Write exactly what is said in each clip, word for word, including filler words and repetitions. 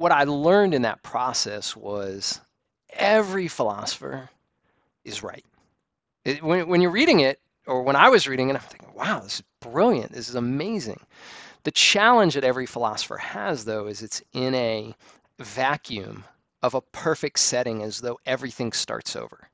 what I learned in that process was every philosopher is right. It, when, when you're reading it, or when I was reading it, I'm thinking, wow, this is brilliant. This is amazing. The challenge that every philosopher has, though, is it's in a vacuum of a perfect setting as though everything starts over.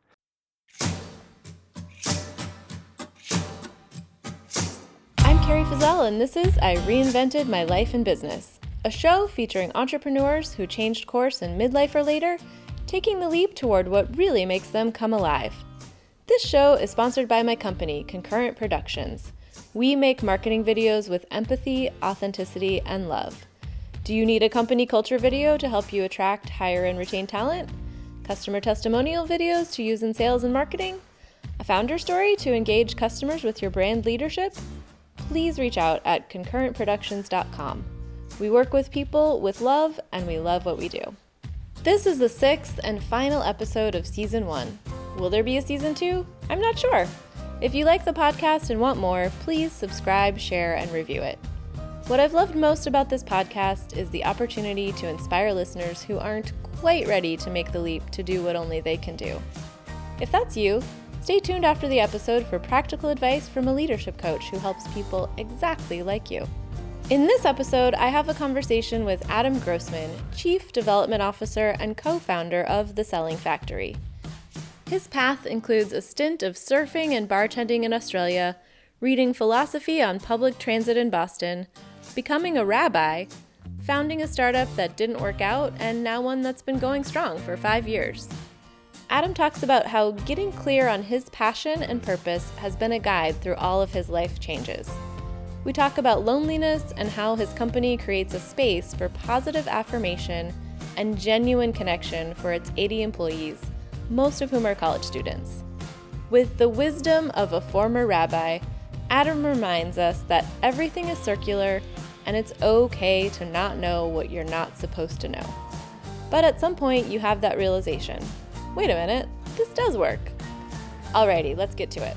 I'm Carrie Fazell, and this is I Reinvented My Life in Business, a show featuring entrepreneurs who changed course in midlife or later, taking the leap toward what really makes them come alive. This show is sponsored by my company, Concurrent Productions. We make marketing videos with empathy, authenticity, and love. Do you need a company culture video to help you attract, hire, and retain talent? Customer testimonial videos to use in sales and marketing? A founder story to engage customers with your brand leadership? Please reach out at concurrent productions dot com. We work with people with love, and we love what we do. This is the sixth and final episode of Season one. Will there be a Season two? I'm not sure. If you like the podcast and want more, please subscribe, share, and review it. What I've loved most about this podcast is the opportunity to inspire listeners who aren't quite ready to make the leap to do what only they can do. If that's you, stay tuned after the episode for practical advice from a leadership coach who helps people exactly like you. In this episode, I have a conversation with Adam Grossman, Chief Development Officer and co-founder of The Selling Factory. His path includes a stint of surfing and bartending in Australia, reading philosophy on public transit in Boston, becoming a rabbi, founding a startup that didn't work out, and now one that's been going strong for five years. Adam talks about how getting clear on his passion and purpose has been a guide through all of his life changes. We talk about loneliness and how his company creates a space for positive affirmation and genuine connection for its eighty employees, most of whom are college students. With the wisdom of a former rabbi, Adam reminds us that everything is circular and it's okay to not know what you're not supposed to know. But at some point, you have that realization. Wait a minute, this does work. Alrighty, let's get to it.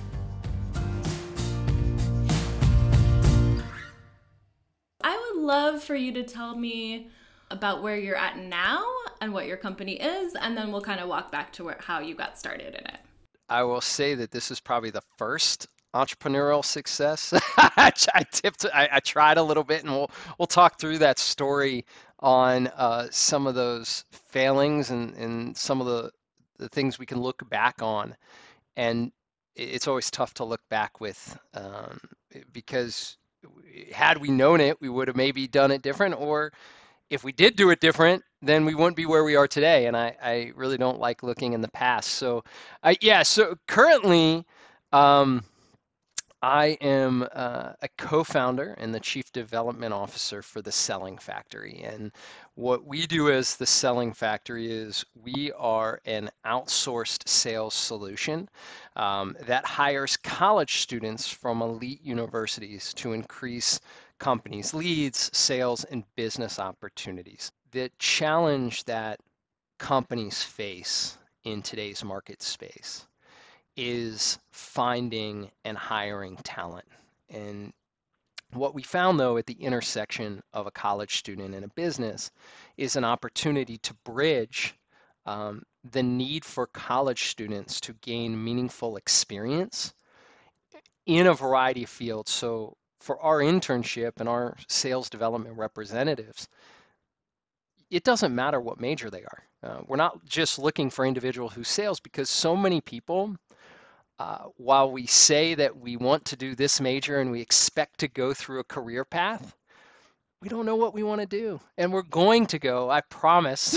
I would love for you to tell me about where you're at now and what your company is, and then we'll kind of walk back to where, how you got started in it. I will say that this is probably the first entrepreneurial success. I, I tipped, I, I tried a little bit, and we'll we'll talk through that story on uh, some of those failings and, and some of the, the things we can look back on. And it's always tough to look back with um, because had we known it, we would have maybe done it different, or if we did do it different, then we wouldn't be where we are today. And I, I really don't like looking in the past. So, I, yeah, so currently, um, I am uh, a co-founder and the chief development officer for the Selling Factory. And what we do as the Selling Factory is we are an outsourced sales solution um, that hires college students from elite universities to increase companies' leads, sales, and business opportunities. The challenge that companies face in today's market space is finding and hiring talent. And what we found, though, at the intersection of a college student and a business is an opportunity to bridge um, the need for college students to gain meaningful experience in a variety of fields. So for our internship and our sales development representatives, it doesn't matter what major they are. Uh, we're not just looking for individuals who sales, because so many people, uh, while we say that we want to do this major and we expect to go through a career path, we don't know what we want to do. And we're going to go, I promise.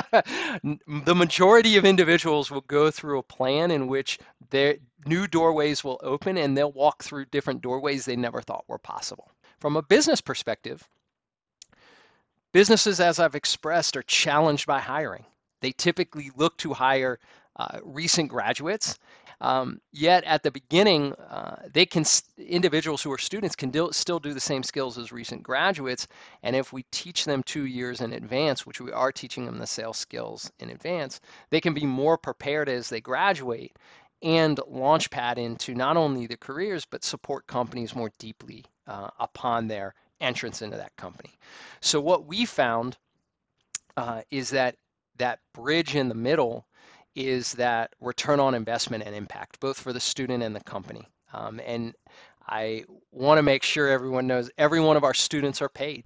The majority of individuals will go through a plan in which their new doorways will open, and they'll walk through different doorways they never thought were possible. From a business perspective, businesses, as I've expressed, are challenged by hiring. They typically look to hire uh, recent graduates. Um, yet at the beginning, uh, they can individuals who are students can do, still do the same skills as recent graduates. And if we teach them two years in advance, which we are teaching them the sales skills in advance, they can be more prepared as they graduate and launchpad into not only the careers, but support companies more deeply uh, upon their entrance into that company. So what we found uh, is that that bridge in the middle is that return on investment and impact, both for the student and the company. Um, and I want to make sure everyone knows every one of our students are paid.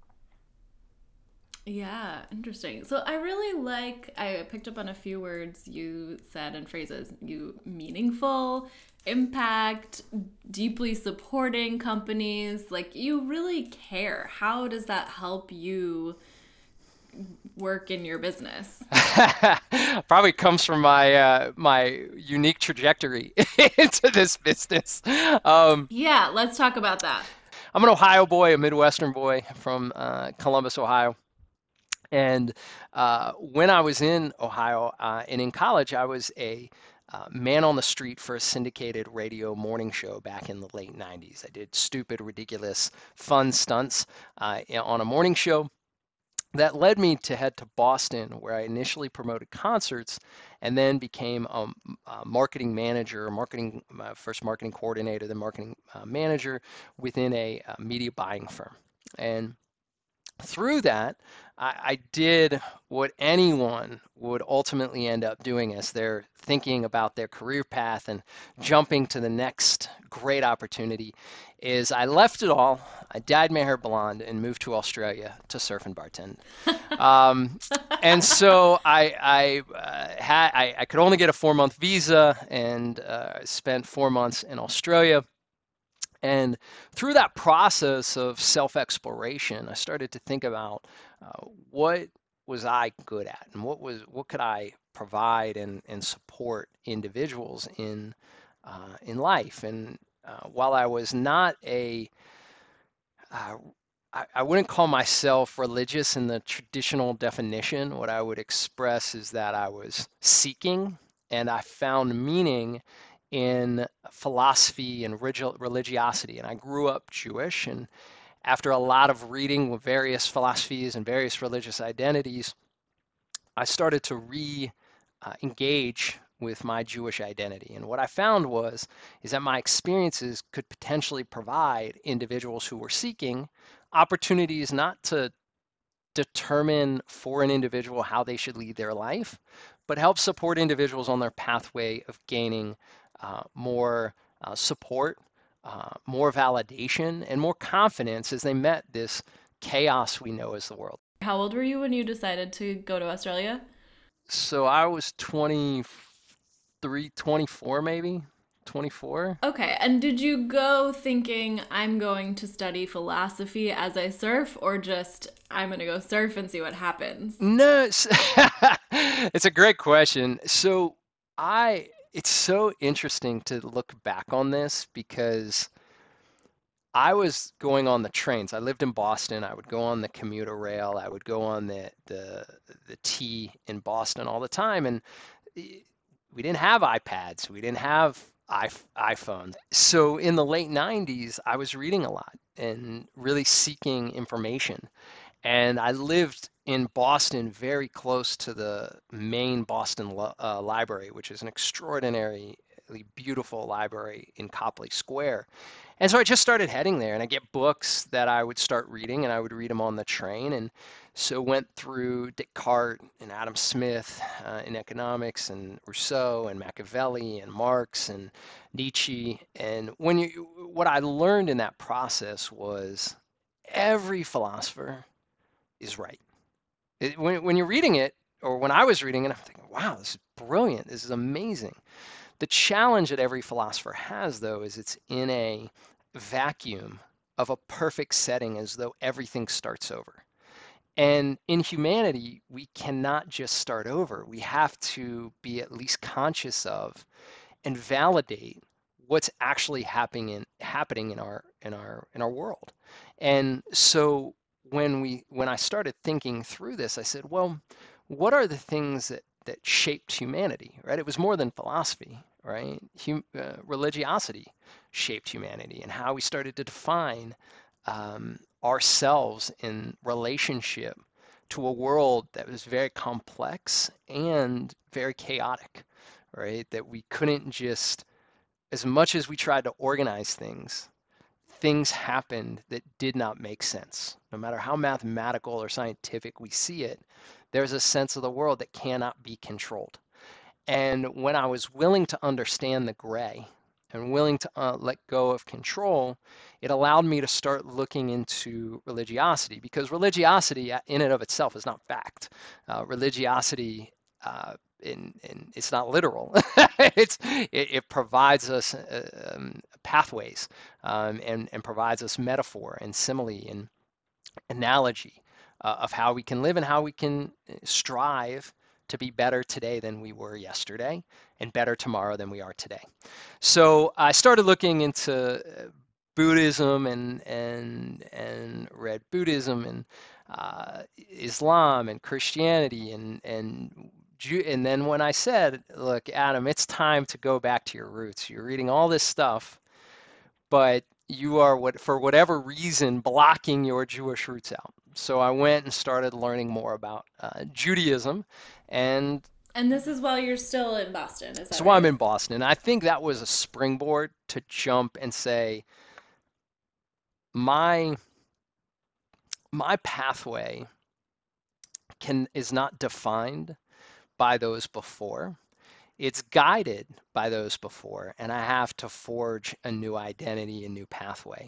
Yeah, interesting. So I really like, I picked up on a few words you said and phrases. You meaningful, impact, deeply supporting companies. Like you really care. How does that help you work in your business? Probably comes from my uh, my unique trajectory into this business. Um, Yeah, let's talk about that. I'm an Ohio boy, a Midwestern boy from uh, Columbus, Ohio. And uh, when I was in Ohio uh, and in college, I was a uh, man on the street for a syndicated radio morning show back in the late nineties. I did stupid, ridiculous, fun stunts uh, on a morning show that led me to head to Boston, where I initially promoted concerts and then became a, a marketing manager, marketing, my first marketing coordinator, then marketing uh, manager within a, a media buying firm. And through that, I, I did what anyone would ultimately end up doing as they're thinking about their career path and jumping to the next great opportunity is I left it all. I dyed my hair blonde and moved to Australia to surf and bartend. Um, and so I, I uh, had I, I could only get a four month visa and uh, spent four months in Australia. And through that process of self-exploration, I started to think about uh, what was I good at and what was what could I provide and, and support individuals in uh, in life. And uh, while I was not a uh, I, I wouldn't call myself religious in the traditional definition. What I would express is that I was seeking and I found meaning in philosophy and religiosity. And I grew up Jewish. And after a lot of reading with various philosophies and various religious identities, I started to re uh, engage with my Jewish identity. And what I found was is that my experiences could potentially provide individuals who were seeking opportunities not to determine for an individual how they should lead their life, but help support individuals on their pathway of gaining uh, more uh, support, uh, more validation, and more confidence as they met this chaos we know as the world. How old were you when you decided to go to Australia? So I was twenty-three, twenty-four maybe, twenty-four. Okay, and did you go thinking I'm going to study philosophy as I surf, or just I'm going to go surf and see what happens? No, it's, it's a great question. So I, it's so interesting to look back on this because I was going on the trains. I lived in Boston. I would go on the commuter rail. I would go on the the the T in Boston all the time, and eh, we didn't have iPads. We didn't have iPhones. So in the late nineties, I was reading a lot and really seeking information. And I lived in Boston, very close to the main Boston uh, Library, which is an extraordinarily beautiful library in Copley Square. And so I just started heading there, and I get books that I would start reading, and I would read them on the train. And so went through Descartes and Adam Smith uh, in economics, and Rousseau and Machiavelli and Marx and Nietzsche. And when you, what I learned in that process was every philosopher is right. It, when, when you're reading it, or when I was reading it, I'm thinking, wow, this is brilliant. This is amazing. The challenge that every philosopher has, though, is it's in a vacuum of a perfect setting as though everything starts over. And in humanity, we cannot just start over. We have to be at least conscious of and validate what's actually happening in happening in our in our in our world. And so when we when I started thinking through this, I said, well, what are the things that that shaped humanity, right? It was more than philosophy, right? Hum, uh, religiosity shaped humanity and how we started to define um, ourselves in relationship to a world that was very complex and very chaotic, right? That we couldn't just, as much as we tried to organize things, things happened that did not make sense. No matter how mathematical or scientific we see it, there's a sense of the world that cannot be controlled. And when I was willing to understand the gray and willing to uh, let go of control, it allowed me to start looking into religiosity, because religiosity uh, in and of itself is not fact. Uh, religiosity, uh, in, in, it's not literal. it's, it, it provides us uh, um, pathways, um, and, and provides us metaphor and simile and analogy uh, of how we can live and how we can strive to be better today than we were yesterday and better tomorrow than we are today. So I started looking into Buddhism and and and read Buddhism and uh, Islam and Christianity and and Jew, and then when I said, look, Adam, it's time to go back to your roots. You're reading all this stuff, but you are, what for whatever reason, blocking your Jewish roots out. So I went and started learning more about uh, Judaism, and And this is while you're still in Boston, is that so I'm right? in Boston. I think that was a springboard to jump and say, my my pathway can is not defined by those before. It's guided by those before, and I have to forge a new identity, a new pathway.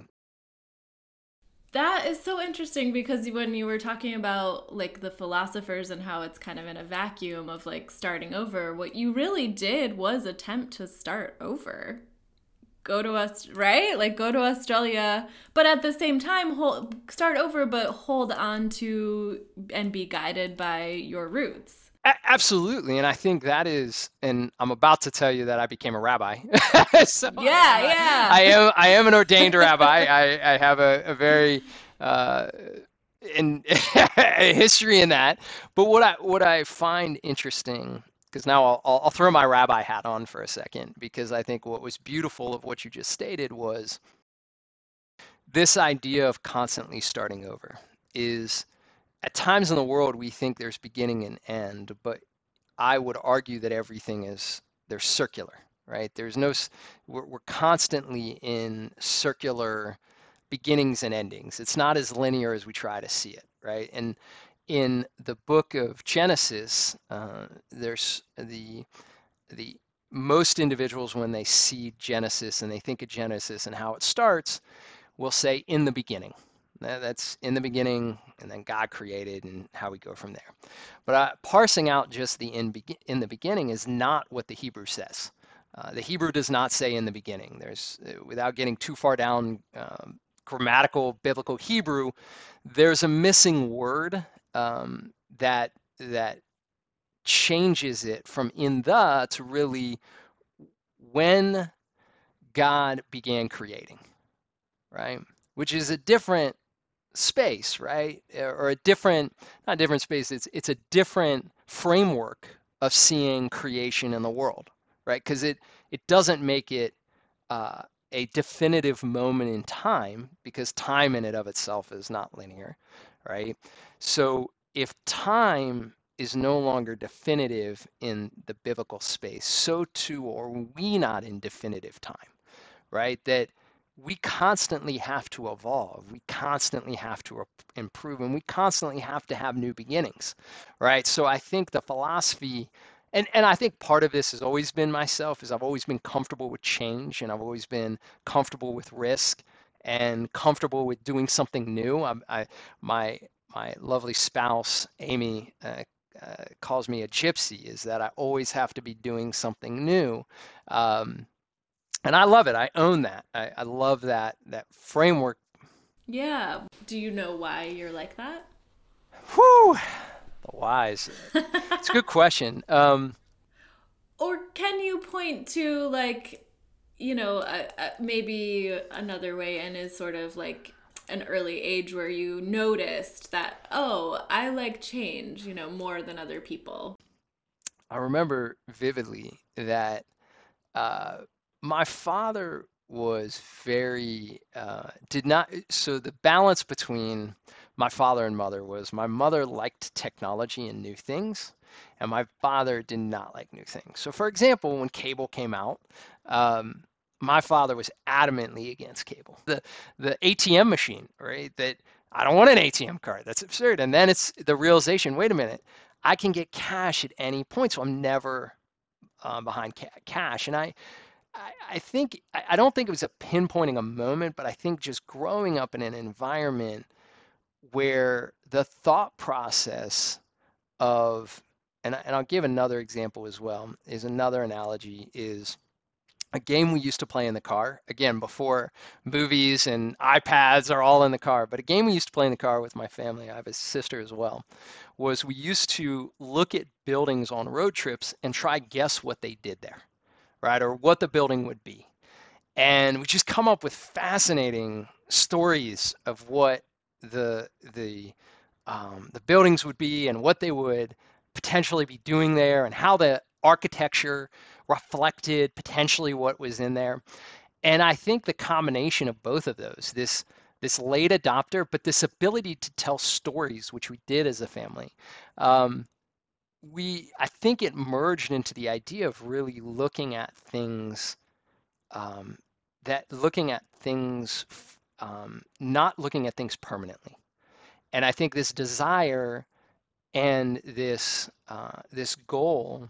That is so interesting, because when you were talking about like the philosophers and how it's kind of in a vacuum of like starting over, what you really did was attempt to start over. Go to us, right? Like go to Australia, but at the same time hold, start over, but hold on to and be guided by your roots. A- absolutely, and I think that is, and I'm about to tell you that I became a rabbi. so I am, Yeah, a, yeah. I am, I am an ordained rabbi. I, I have a, a very uh, in a history in that. But what I what I find interesting, because now I'll, I'll I'll throw my rabbi hat on for a second, because I think what was beautiful of what you just stated was this idea of constantly starting over. Is at times in the world we think there's beginning and end, but I would argue that everything is, they're circular, right? There's no, we're, we're constantly in circular beginnings and endings. It's not as linear as we try to see it, right? And in the book of Genesis, uh, there's the the most individuals, when they see Genesis and they think of Genesis and how it starts, will say in the beginning. That's in the beginning, and then God created, and how we go from there. But uh, parsing out just the in, be- in the beginning is not what the Hebrew says. Uh, the Hebrew does not say in the beginning. There's, uh, without getting too far down um, grammatical biblical Hebrew, there's a missing word um, that that changes it from in the to really when God began creating, right? Which is a different space, right? Or a different, not a different space, it's it's a different framework of seeing creation in the world, right? Because it it doesn't make it uh, a definitive moment in time, because time in and of itself is not linear, right? So if time is no longer definitive in the biblical space, so too are we not in definitive time, right? That we constantly have to evolve. We constantly have to improve, and we constantly have to have new beginnings, right? So I think the philosophy, and, and I think part of this has always been myself, is I've always been comfortable with change, and I've always been comfortable with risk and comfortable with doing something new. I, I my my lovely spouse, Amy, uh, uh, calls me a gypsy, is that I always have to be doing something new. Um, and I love it. I own that. I, I love that that framework. Yeah. Do you know why you're like that? Whew, the whys. It's a good question. Um, Or can you point to like, you know, uh, uh, maybe another way in is sort of like an early age where you noticed that, oh, I like change, you know, more than other people. I remember vividly that uh, my father was very uh, did not. So the balance between my father and mother was, my mother liked technology and new things, and my father did not like new things. So for example, when cable came out, um, my father was adamantly against cable. The the A T M machine, right? That I don't want an A T M card. That's absurd. And then it's the realization, wait a minute, I can get cash at any point, so I'm never uh, behind ca- cash. And I, I, I think I I don't think it was a pinpointing a moment, but I think just growing up in an environment where the thought process of, and, I- and I'll give another example as well, is another analogy is a game we used to play in the car. Again, before movies and iPads are all in the car, but a game we used to play in the car with my family, I have a sister as well, was we used to look at buildings on road trips and try guess what they did there, right? Or what the building would be. And we just come up with fascinating stories of what the the um, the buildings would be and what they would potentially be doing there and how the architecture reflected potentially what was in there. And I think the combination of both of those, this this late adopter, but this ability to tell stories, which we did as a family, um, we I think it merged into the idea of really looking at things, um, that looking at things, um, not looking at things permanently. And I think this desire and this uh, this goal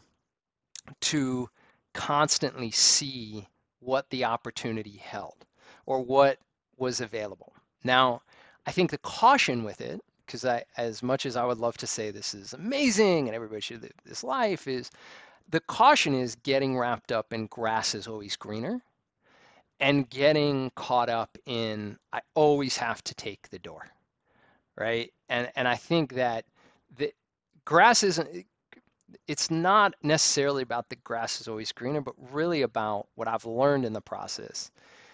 to constantly see what the opportunity held or what was available. Now, I think the caution with it, because I, as much as I would love to say this is amazing and everybody should live this life, is the caution is getting wrapped up in grass is always greener and getting caught up in I always have to take the door, right? And and I think that the grass isn't it's not necessarily about the grass is always greener, but really about what I've learned in the process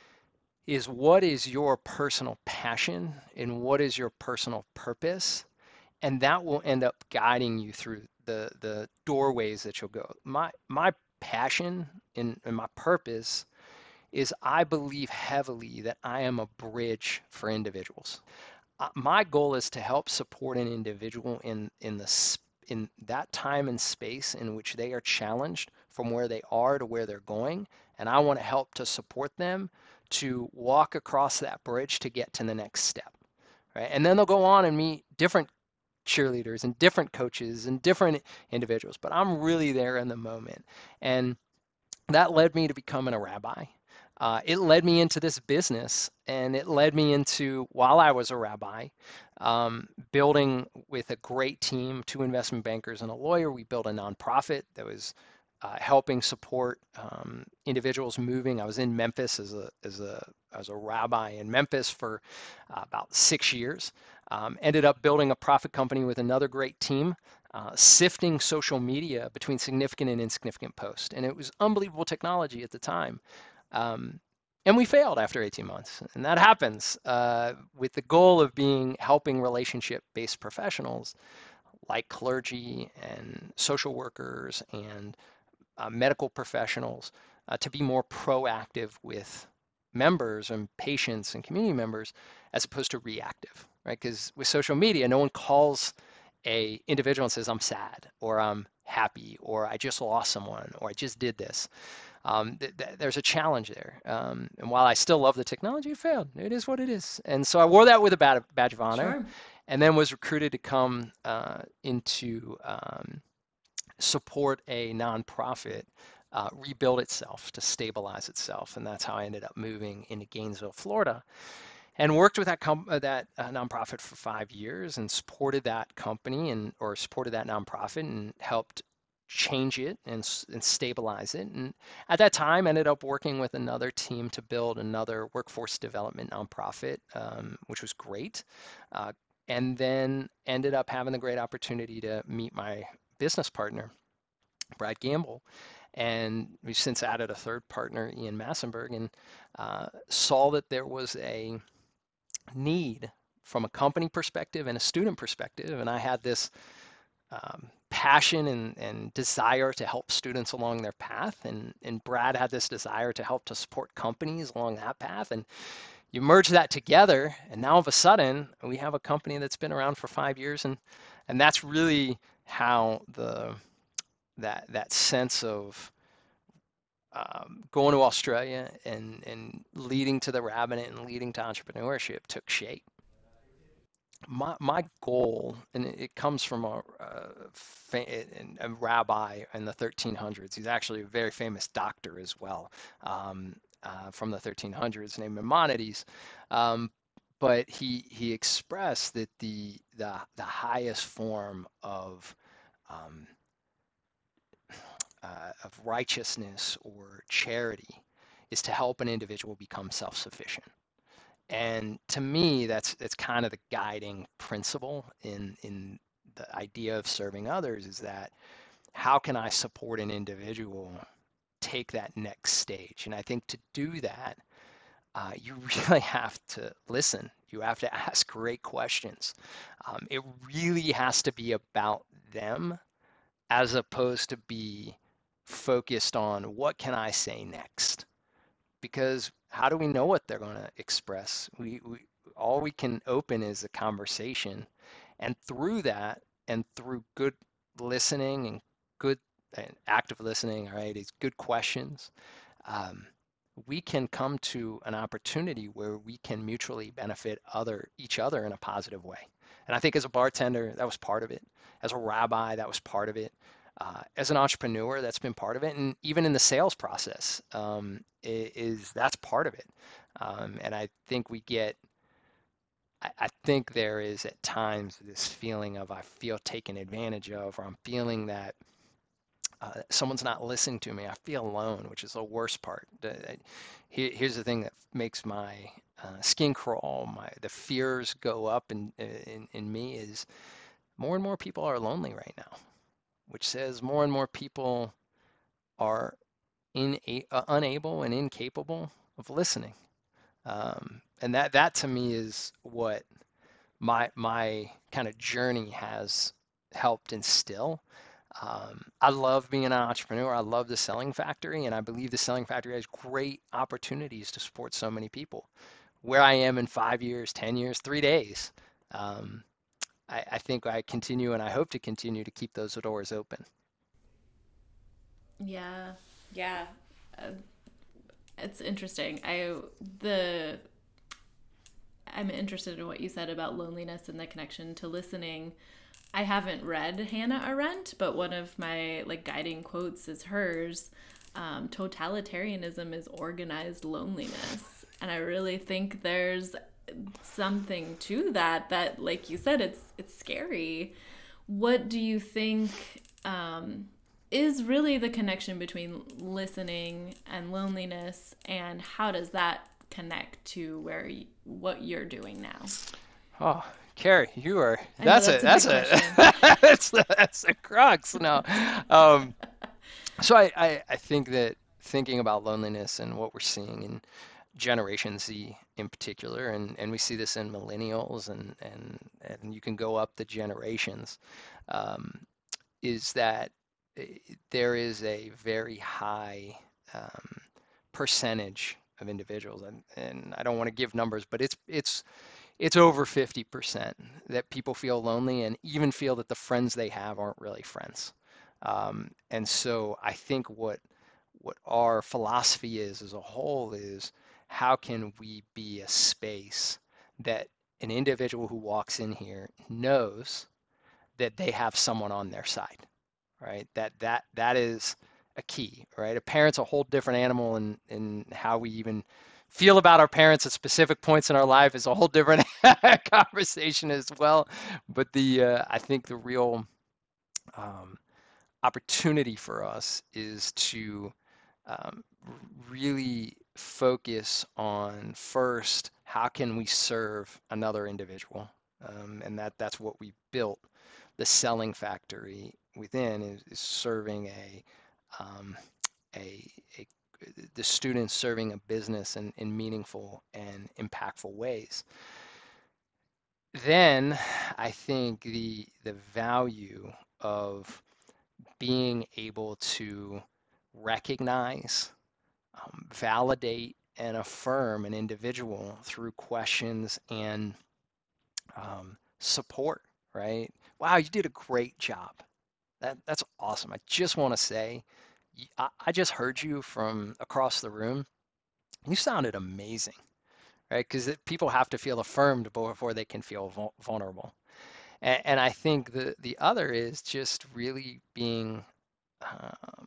is what is your personal passion and what is your personal purpose, and that will end up guiding you through the the doorways that you'll go. My my passion and, and my purpose is I believe heavily that I am a bridge for individuals. Uh, my goal is to help support an individual in in the in that time and space in which they are challenged from where they are to where they're going, and I want to help to support them to walk across that bridge to get to the next step, right? And then they'll go on and meet different cheerleaders and different coaches and different individuals, but I'm really there in the moment. And that led me to becoming a rabbi. Uh, it led me into this business, and it led me into, while I was a rabbi, um, building with a great team, two investment bankers and a lawyer. We built a nonprofit that was uh, helping support um, individuals moving. I was in Memphis as a as a as a rabbi in Memphis for uh, about six years. Um, ended up building a profit company with another great team, uh, sifting social media between significant and insignificant posts. And it was unbelievable technology at the time. Um, and we failed after eighteen months. And that happens uh, with the goal of being helping relationship based professionals like clergy and social workers and uh, medical professionals uh, to be more proactive with members and patients and community members as opposed to reactive, right? Because with social media, no one calls a individual and says, I'm sad, or I'm happy, or I just lost someone, or I just did this. Um, th- th- there's a challenge there. Um, and while I still love the technology, it failed. It is what it is. And so I wore that with a bad, badge of honor, Sure. and then was recruited to come uh, into um, support a nonprofit uh, rebuild itself, to stabilize itself. And that's how I ended up moving into Gainesville, Florida, and worked with that com- uh, that uh, nonprofit for five years and supported that company and or supported that nonprofit and helped change it and, and stabilize it. And at that time, ended up working with another team to build another workforce development nonprofit, um, which was great. Uh, and then ended up having the great opportunity to meet my business partner, Brad Gamble. And we've since added a third partner, Ian Massenberg, and uh, saw that there was a need from a company perspective and a student perspective. And I had this um, passion and, and desire to help students along their path. And, and Brad had this desire to help to support companies along that path. And you merge that together, and now all of a sudden, we have a company that's been around for five years. And, and that's really how the that that sense of um, going to Australia and, and leading to the rabbinate and leading to entrepreneurship took shape. my my goal, and it it comes from a, a, fa- a rabbi in the thirteen hundreds. He's actually a very famous doctor as well, um, uh, from the thirteen hundreds, named Maimonides. Um, but he he expressed that the the the highest form of um, uh, of righteousness or charity is to help an individual become self-sufficient. And to me, that's that's kind of the guiding principle in in the idea of serving others, is that how can I support an individual take that next stage? And I think to do that, uh, you really have to listen. You have to ask great questions. Um, it really has to be about them as opposed to be focused on what can I say next? Because how do we know what they're going to express? We, we all we can open is a conversation, and through that, and through good listening and good and active listening, all right, is good questions. Um, we can come to an opportunity where we can mutually benefit other each other in a positive way. And I think as a bartender, that was part of it. As a rabbi, that was part of it. Uh, as an entrepreneur, that's been part of it, and even in the sales process, um, is that's part of it. Um, and I think we get, I, I think there is at times this feeling of I feel taken advantage of, or I'm feeling that uh, someone's not listening to me. I feel alone, which is the worst part. The- here, here's the thing that makes my uh, skin crawl, my the fears go up in, in in me is more and more people are lonely right now, which says more and more people are in, uh, unable and incapable of listening. Um, and that that to me is what my my kind of journey has helped instill. Um, I love being an entrepreneur. I love the Selling Factory, and I believe the Selling Factory has great opportunities to support so many people. Where I am in five years, ten years, three days, um, I, I think I continue and I hope to continue to keep those doors open. Yeah, yeah. Uh, it's interesting. I the I'm interested in what you said about loneliness and the connection to listening. I haven't read Hannah Arendt, but one of my like guiding quotes is hers. Um, totalitarianism is organized loneliness, and I really think there's something to that. That, like you said, it's it's scary. What do you think um, is really the connection between listening and loneliness, and how does that connect to where you, what you're doing now? Oh, Carrie, you are I know that's a that's a that's big a question. that's that's a crux now. Um, so I, I I think that thinking about loneliness and what we're seeing in Generation Z in particular, and and we see this in millennials, and and and you can go up the generations, um, is that eh, there is a very high um, percentage of individuals, and and I don't want to give numbers, but it's it's it's over fifty percent that people feel lonely and even feel that the friends they have aren't really friends. Um, and so I think what what our philosophy is as a whole is how can we be a space that an individual who walks in here knows that they have someone on their side, right? That that that is a key, right? A parent's a whole different animal, and in, in how we even feel about our parents at specific points in our life is a whole different conversation as well. But the uh, I think the real um, opportunity for us is to um, really focus on first how can we serve another individual, um, and that that's what we built the Selling Factory within is, is serving a, um, a, a the students serving a business in, in meaningful and impactful ways. Then I think the the value of being able to recognize, um, validate, and affirm an individual through questions and um, support, right? Wow, you did a great job. That that's awesome. I just want to say, I, I just heard you from across the room. You sounded amazing, right? Because people have to feel affirmed before they can feel vul- vulnerable. And, and I think the the other is just really being, um,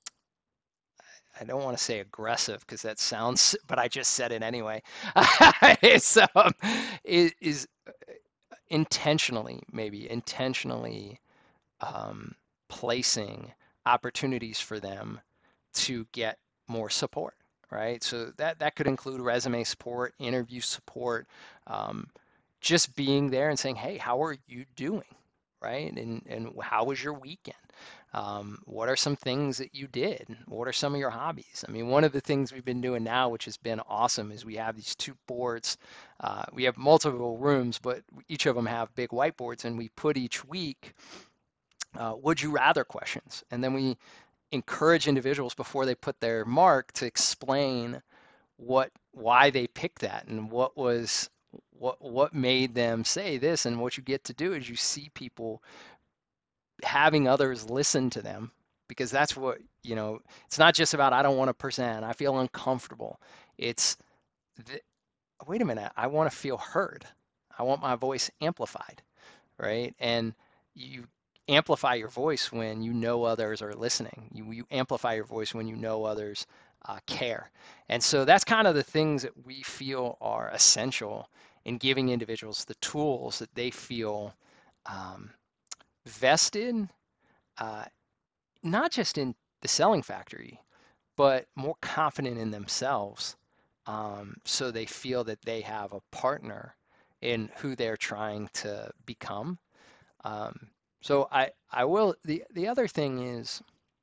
I don't want to say aggressive because that sounds, but I just said it anyway. It's, um, is, is intentionally, maybe intentionally um, placing opportunities for them to get more support, right? So that that could include resume support, interview support, um, just being there and saying, "Hey, how are you doing?" Right? And and how was your weekend? Um, what are some things that you did? What are some of your hobbies? I mean, one of the things we've been doing now, which has been awesome, is we have these two boards. Uh, we have multiple rooms, but each of them have big whiteboards, and we put each week uh, would you rather questions, and then we encourage individuals before they put their mark to explain what why they picked that and what was what what made them say this. And what you get to do is you see people having others listen to them, because that's what, you know, it's not just about I don't want to present, I feel uncomfortable. It's th- wait a minute, I want to feel heard. I want my voice amplified, right? And you amplify your voice when you know others are listening. You, you amplify your voice when you know others uh, care. And so that's kind of the things that we feel are essential in giving individuals the tools that they feel um, vested, uh, not just in the selling factory, but more confident in themselves, um, so they feel that they have a partner in who they're trying to become. Um, so I, I will, the, the other thing is,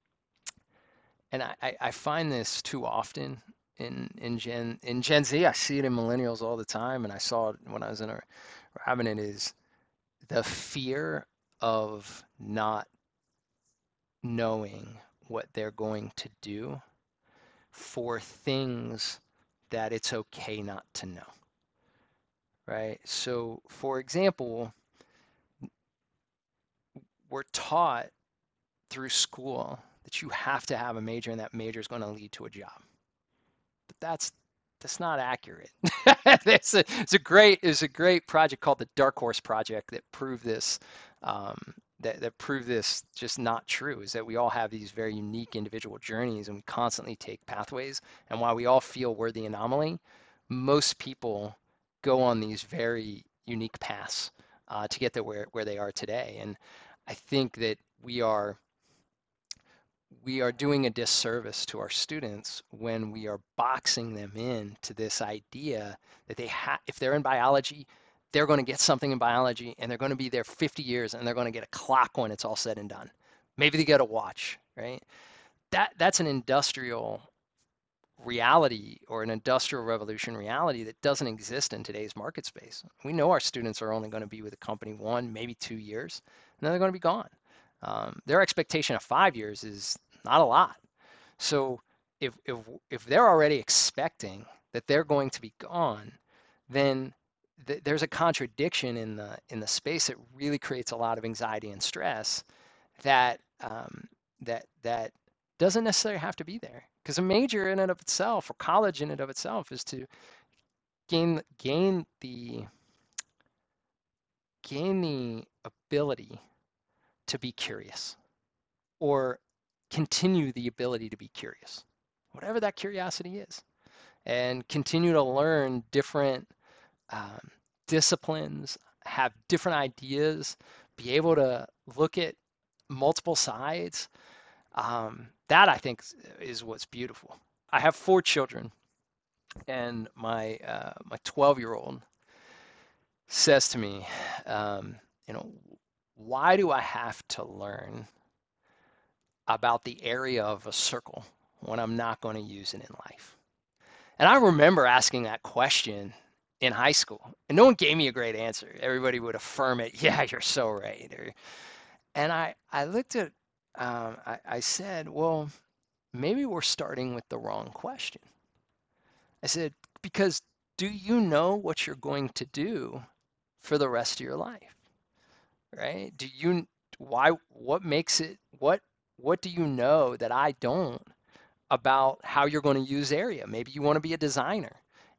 and I, I I find this too often in, in Gen, in Gen Z, I see it in millennials all the time, and I saw it when I was in a having it, is the fear of not knowing what they're going to do for things that it's okay not to know, right? So, for example, we're taught through school that you have to have a major and that major is going to lead to a job. But that's that's not accurate. It's a, it's a great it's a great project called the Dark Horse Project that proved this, um, that that proved this just not true. Is that we all have these very unique individual journeys, and we constantly take pathways. And while we all feel we're the anomaly, most people go on these very unique paths uh, to get to where where they are today. And I think that we are we are doing a disservice to our students when we are boxing them in to this idea that they have, if they're in biology, they're going to get something in biology and they're going to be there fifty years and they're going to get a clock when it's all said and done. Maybe they get a watch, right? That that's an industrial reality, or an industrial revolution reality, that doesn't exist in today's market space. We know our students are only going to be with a company one, maybe two years, and then they're going to be gone. Um, their expectation of five years is not a lot. So if if if they're already expecting that they're going to be gone, then th- there's a contradiction in the in the space that really creates a lot of anxiety and stress that um, that that doesn't necessarily have to be there. Because a major in and of itself, or college in and of itself, is to gain gain the gain the ability to be curious, or continue the ability to be curious, whatever that curiosity is, and continue to learn different um, disciplines, have different ideas, be able to look at multiple sides. Um, that I think is what's beautiful. I have four children, and my uh, my twelve year old says to me, um, you know, why do I have to learn about the area of a circle when I'm not going to use it in life? And I remember asking that question in high school, and no one gave me a great answer. Everybody would affirm it. Yeah, you're so right. Or, and I, I looked at, um, I, I said, well, maybe we're starting with the wrong question. I said, because do you know what you're going to do for the rest of your life? Right? Do you, why, what makes it, what, what do you know that I don't about how you're going to use area? Maybe you want to be a designer.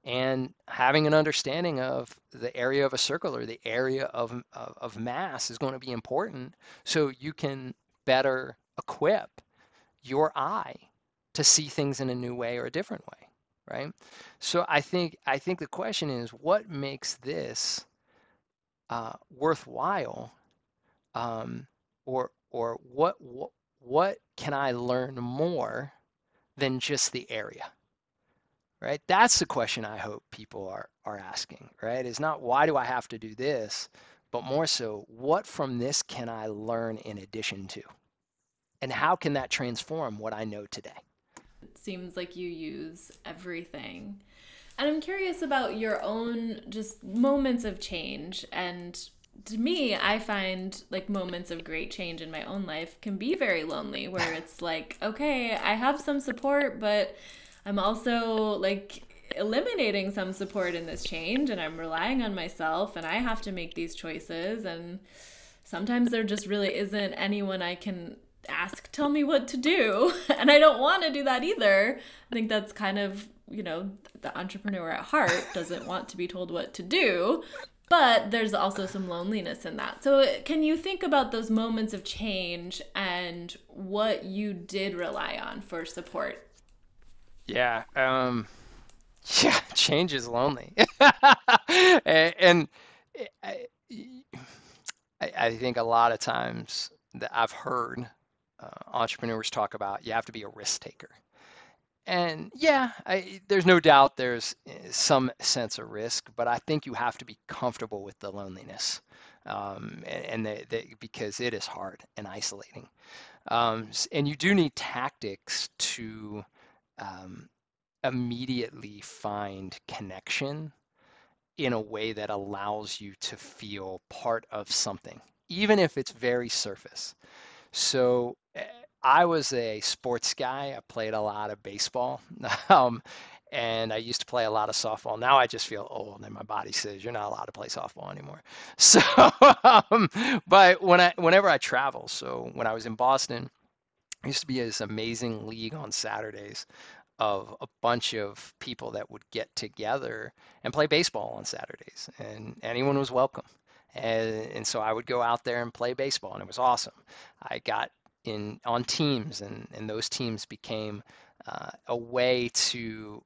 and having an understanding of the area of a circle or the area of, of, of mass is going to be important so you can better equip your eye to see things in a new way or a different way, right? So I think I think the question is what makes this uh, worthwhile, um, or or what, what what can I learn more than just the area, right? That's the question I hope people are are asking, right? Is not why do I have to do this, but more so what from this can I learn in addition to, and how can that transform what I know today? It seems like you use everything. And I'm curious about your own just moments of change. And to me, I find like moments of great change in my own life can be very lonely, where it's like, okay, I have some support, but I'm also like eliminating some support in this change and I'm relying on myself and I have to make these choices. And sometimes there just really isn't anyone I can ask, tell me what to do. And I don't want to do that either. I think that's kind of, you know, the entrepreneur at heart doesn't want to be told what to do. But there's also some loneliness in that. So, can you think about those moments of change and what you did rely on for support? Yeah, um, yeah, change is lonely. and, and I, I I think a lot of times that I've heard uh, entrepreneurs talk about you have to be a risk taker. And yeah, I, there's no doubt there's uh, some sense of risk, but I think you have to be comfortable with the loneliness, um, and, and the, the, because it is hard and isolating. Um, and you do need tactics to um, immediately find connection in a way that allows you to feel part of something, even if it's very surface. So eh, I was a sports guy. I played a lot of baseball. Um, and I used to play a lot of softball. Now I just feel old, and my body says you're not allowed to play softball anymore. So, um, but when I, whenever I travel, so when I was in Boston, there used to be this amazing league on Saturdays of a bunch of people that would get together and play baseball on Saturdays, and anyone was welcome. And, and so I would go out there and play baseball, and it was awesome. I got in on teams, and, and those teams became uh, a way to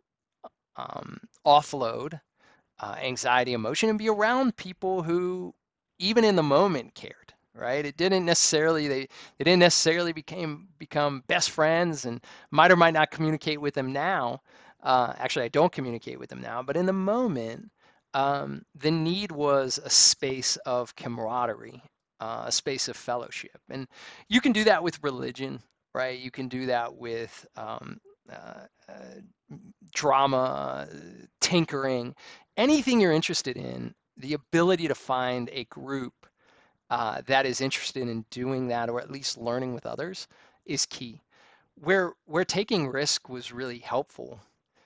um, offload uh, anxiety, emotion, and be around people who, even in the moment, cared. Right? It didn't necessarily they they didn't necessarily became become best friends, and might or might not communicate with them now. Uh, actually, I don't communicate with them now, but in the moment, um, the need was a space of camaraderie, uh, a space of fellowship, and you can do that with religion, right? You can do that with um, uh, uh, drama, tinkering, anything you're interested in, the ability to find a group uh, that is interested in doing that or at least learning with others is key. Where where taking risk was really helpful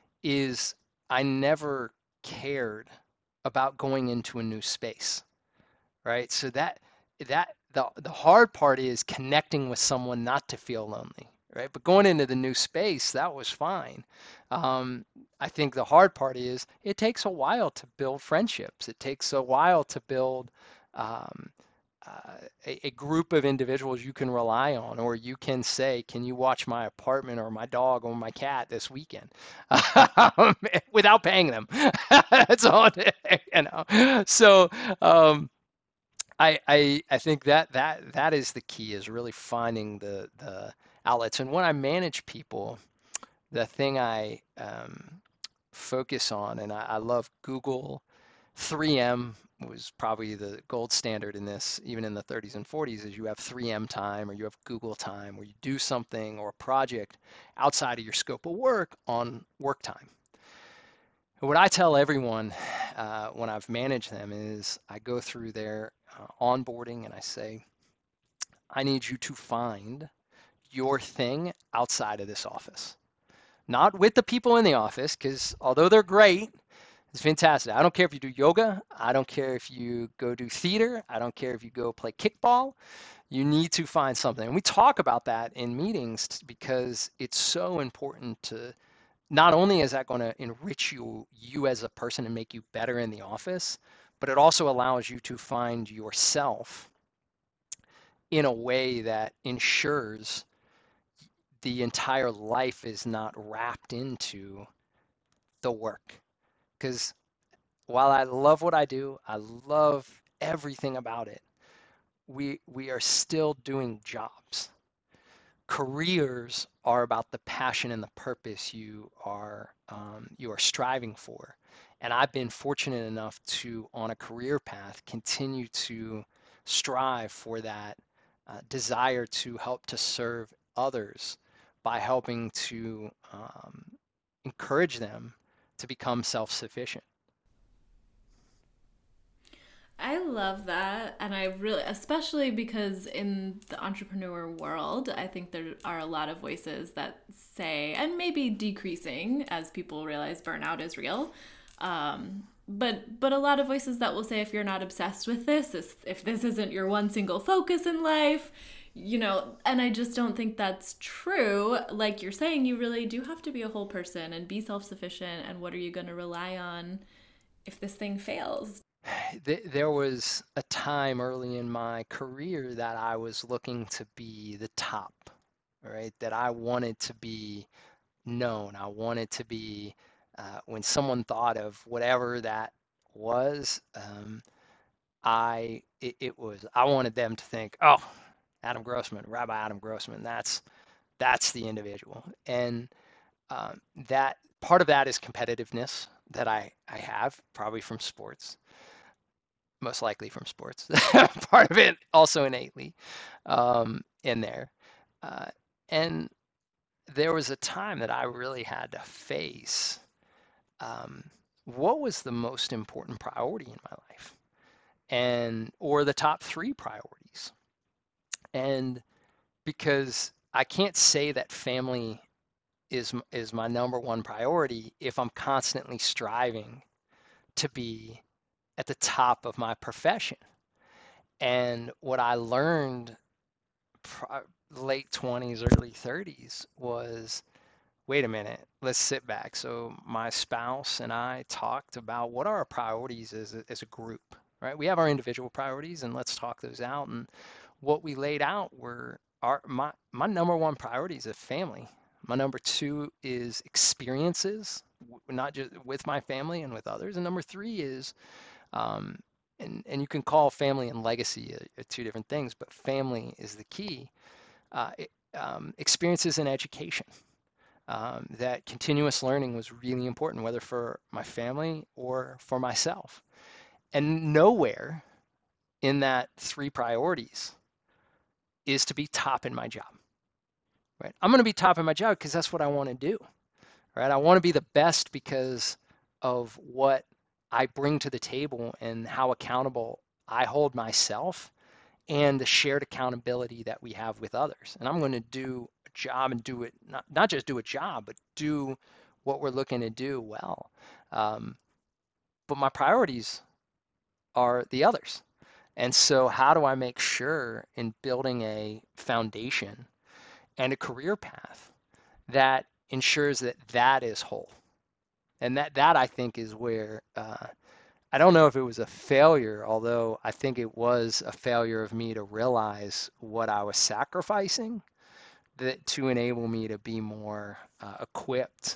is I never cared about going into a new space, right? So that that the the hard part is connecting with someone not to feel lonely, right? But going into the new space, that was fine. Um, I think the hard part is it takes a while to build friendships. It takes a while to build um, uh, a, a group of individuals you can rely on, or you can say, "Can you watch my apartment or my dog or my cat this weekend?" um, without paying them. That's all, you know. So. Um, I, I I think that that that is the key is really finding the the outlets. And when I manage people, the thing I um, focus on, and I, I love Google three M was probably the gold standard in this, even in the thirties and forties, is you have three M time or you have Google time where you do something or a project outside of your scope of work on work time. What I tell everyone uh, when I've managed them is I go through their uh, onboarding and I say, I need you to find your thing outside of this office. Not with the people in the office, because although they're great, it's fantastic. I don't care if you do yoga. I don't care if you go do theater. I don't care if you go play kickball. You need to find something. And we talk about that in meetings because it's so important to not only is that going to enrich you you as a person and make you better in the office, but it also allows you to find yourself in a way that ensures the entire life is not wrapped into the work. Because while I love what I do, I love everything about it, we we are still doing jobs. Careers are about the passion and the purpose you are um, you are striving for. And I've been fortunate enough to, on a career path, continue to strive for that uh, desire to help to serve others by helping to um, encourage them to become self-sufficient. I love that. And I really, especially because in the entrepreneur world, I think there are a lot of voices that say, and maybe decreasing as people realize burnout is real. Um, but but a lot of voices that will say, if you're not obsessed with this, if, if this isn't your one single focus in life, you know, and I just don't think that's true. Like you're saying, you really do have to be a whole person and be self-sufficient. And what are you going to rely on if this thing fails? There was a time early in my career that I was looking to be the top, right? That I wanted to be known. I wanted to be, uh, when someone thought of whatever that was, um, I it, it was I wanted them to think, oh, Adam Grossman, Rabbi Adam Grossman, that's that's the individual. And um, that part of that is competitiveness that I I have probably from sports, most likely from sports. Part of it also innately um, in there. Uh, and there was a time that I really had to face um, what was the most important priority in my life, and or the top three priorities. And because I can't say that family is is my number one priority if I'm constantly striving to be at the top of my profession. And what I learned late twenties, early thirties was, wait a minute, let's sit back. So my spouse and I talked about what are our priorities as a, as a group, right? We have our individual priorities and let's talk those out. And what we laid out were our my my number one priority is a family. My number two is experiences, not just with my family and with others. And number three is um, and and you can call family and legacy uh, uh, two different things, but family is the key. Uh, it, um, experiences in education. Um, that continuous learning was really important, whether for my family or for myself. And nowhere in that three priorities is to be top in my job. Right? I'm going to be top in my job because that's what I want to do. Right? I want to be the best because of what I bring to the table and how accountable I hold myself and the shared accountability that we have with others. And I'm going to do a job and do it, not, not just do a job, but do what we're looking to do well. Um, but my priorities are the others. And so how do I make sure in building a foundation and a career path that ensures that that is whole? And that, that I think is where uh, I don't know if it was a failure, although I think it was a failure of me to realize what I was sacrificing that to enable me to be more uh, equipped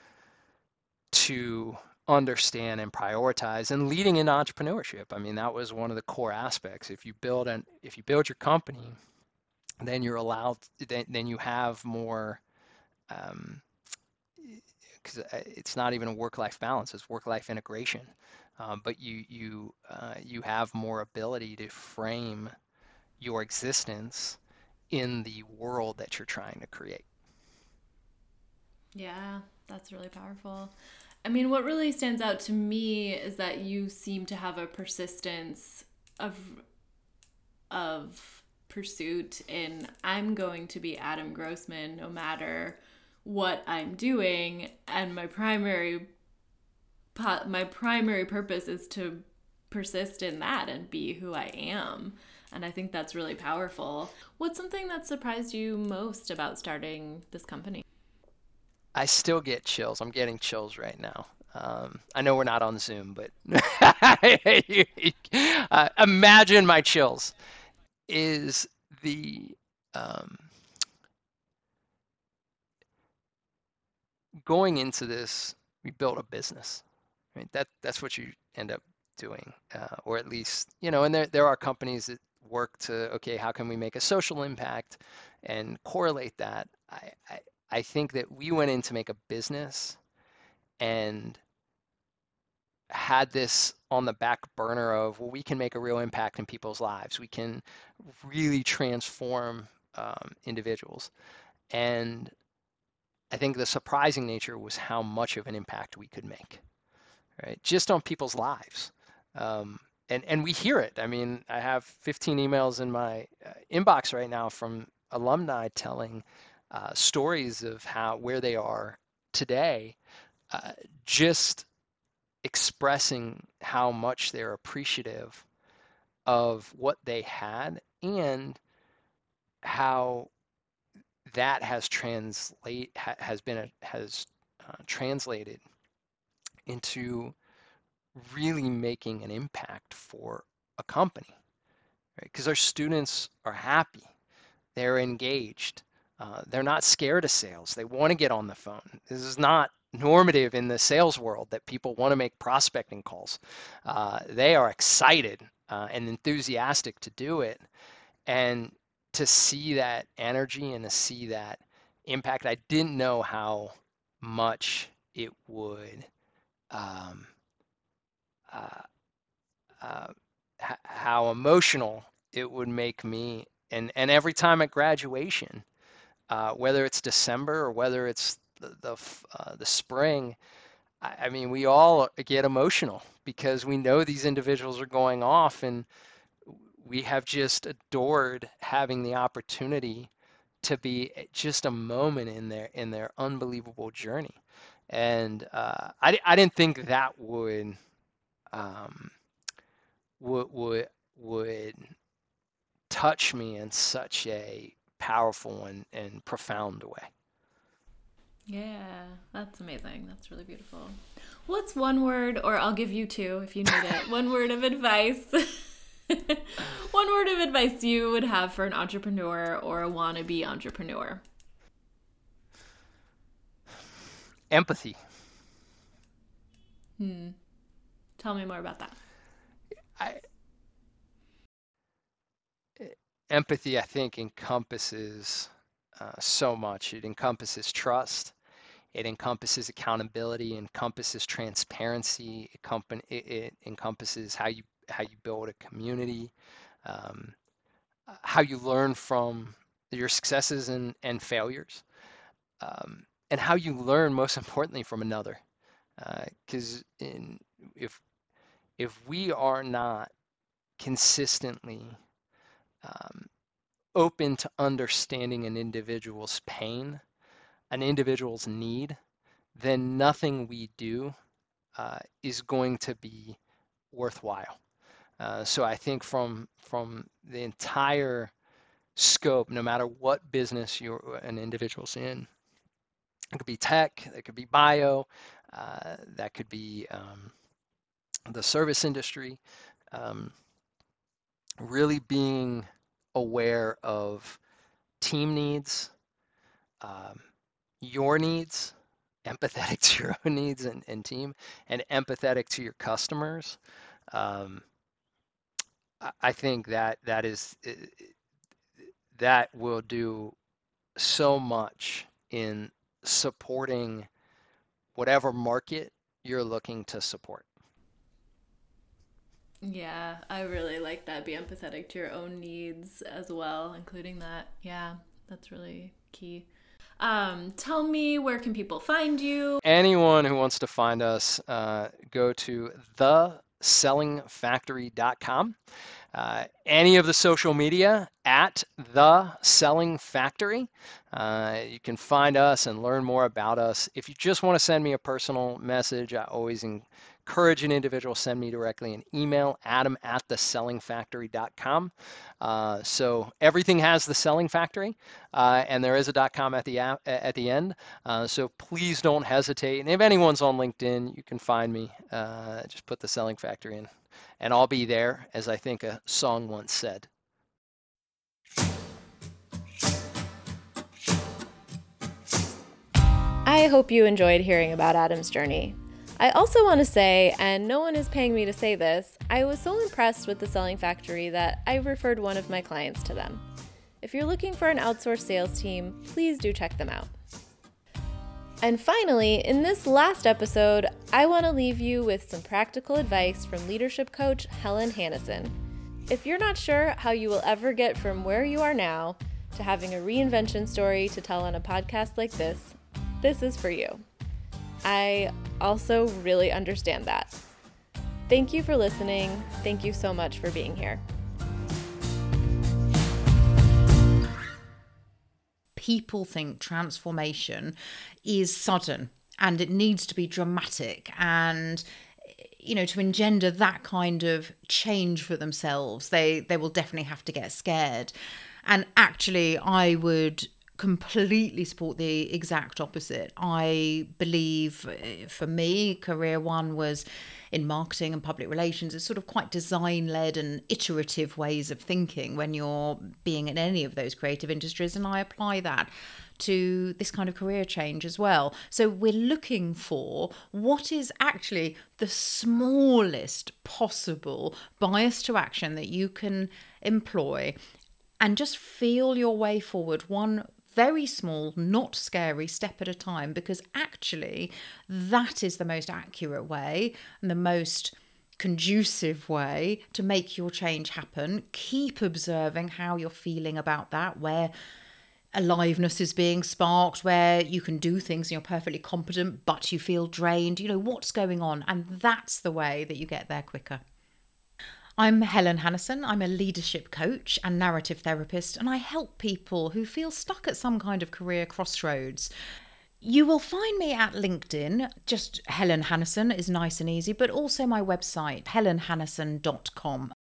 to understand and prioritize and leading in entrepreneurship. I mean, that was one of the core aspects. If you build an if you build your company, then you're allowed then, then you have more um, because it's not even a work-life balance, it's work-life integration. Um, but you you uh, you have more ability to frame your existence in the world that you're trying to create. Yeah, that's really powerful. I mean, what really stands out to me is that you seem to have a persistence of of pursuit in I'm going to be Adam Grossman no matter what I'm doing, and my primary my primary purpose is to persist in that and be who I am. And I think that's really powerful. What's something that surprised you most about starting this company? I still get chills. I'm getting chills right now. Um, I know we're not on Zoom, but uh, imagine my chills is the um, going into this, we built a business, right? That that's what you end up doing, uh, or at least, you know, and there there are companies that work to, okay, how can we make a social impact and correlate that. I, I I think that we went in to make a business and had this on the back burner of, well, we can make a real impact in people's lives. We can really transform um, individuals. And I think the surprising nature was how much of an impact we could make, right? Just on people's lives. Um, and, and we hear it. I mean, I have fifteen emails in my uh, inbox right now from alumni telling uh, stories of how where they are today, uh, just expressing how much they're appreciative of what they had and how that has translate ha, has been a, has uh, translated into really making an impact for a company, right? Because our students are happy, they're engaged, uh, they're not scared of sales, they want to get on the phone. This is not normative in the sales world that people want to make prospecting calls. Uh, they are excited uh, and enthusiastic to do it, and to see that energy and to see that impact, I didn't know how much it would um, uh, uh, h- how emotional it would make me. And, and every time at graduation, uh, whether it's December or whether it's the the, uh, the spring, I, I mean, we all get emotional because we know these individuals are going off, and we have just adored having the opportunity to be just a moment in their in their unbelievable journey. And uh, I, I didn't think that would um, would would would touch me in such a powerful and, and profound way. Yeah, that's amazing. That's really beautiful. What's one word, or I'll give you two if you need it, one word of advice? One word of advice you would have for an entrepreneur or a wannabe entrepreneur? Empathy. Hmm. Tell me more about that. I, Empathy, I think, encompasses uh, so much. It encompasses trust. It encompasses accountability, encompasses transparency, it, compan- it, it encompasses how you how you build a community, um, how you learn from your successes and, and failures, um, and how you learn most importantly from another. Because uh, in if if we are not consistently um, open to understanding an individual's pain, an individual's need, then nothing we do uh, is going to be worthwhile. Uh, so I think from from the entire scope, no matter what business you're an individual's in, it could be tech, it could be bio, uh, that could be um, the service industry. Um, really being aware of team needs, um, your needs, empathetic to your own needs and, and team, and empathetic to your customers. Um, I think that that is that will do so much in supporting whatever market you're looking to support. Yeah, I really like that. Be empathetic to your own needs as well, including that. Yeah, that's really key. Um, tell me, where can people find you? Anyone who wants to find us, uh, go to the selling factory dot com. Uh, any of the social media at The Selling Factory. Uh, you can find us and learn more about us. If you just want to send me a personal message, I always encourage an individual send me directly an email, adam at the selling factory dot com. Uh, so everything has the Selling Factory, uh, and there is a .com at the at the end. Uh, so please don't hesitate. And if anyone's on LinkedIn, you can find me. Uh, just put the Selling Factory in, and I'll be there, as I think a song once said. I hope you enjoyed hearing about Adam's journey. I also want to say, and no one is paying me to say this, I was so impressed with the Selling Factory that I referred one of my clients to them. If you're looking for an outsourced sales team, please do check them out. And finally, in this last episode, I want to leave you with some practical advice from leadership coach Helen Hannison. If you're not sure how you will ever get from where you are now to having a reinvention story to tell on a podcast like this, this is for you. I also really understand that. Thank you for listening. Thank you so much for being here. People think transformation is sudden and it needs to be dramatic, and you know, to engender that kind of change for themselves, they they will definitely have to get scared. And actually, I would completely support the exact opposite. I believe, for me, career one was in marketing and public relations. It's sort of quite design-led and iterative ways of thinking when you're being in any of those creative industries, and I apply that to this kind of career change as well. So we're looking for what is actually the smallest possible bias to action that you can employ, and just feel your way forward one very small, not scary step at a time, because actually that is the most accurate way and the most conducive way to make your change happen. Keep observing how you're feeling about that, where aliveness is being sparked, where you can do things and you're perfectly competent, but you feel drained. You know, what's going on? And that's the way that you get there quicker. I'm Helen Hannison. I'm a leadership coach and narrative therapist, and I help people who feel stuck at some kind of career crossroads. You will find me at LinkedIn. Just Helen Hannison is nice and easy, but also my website, helen hannison dot com.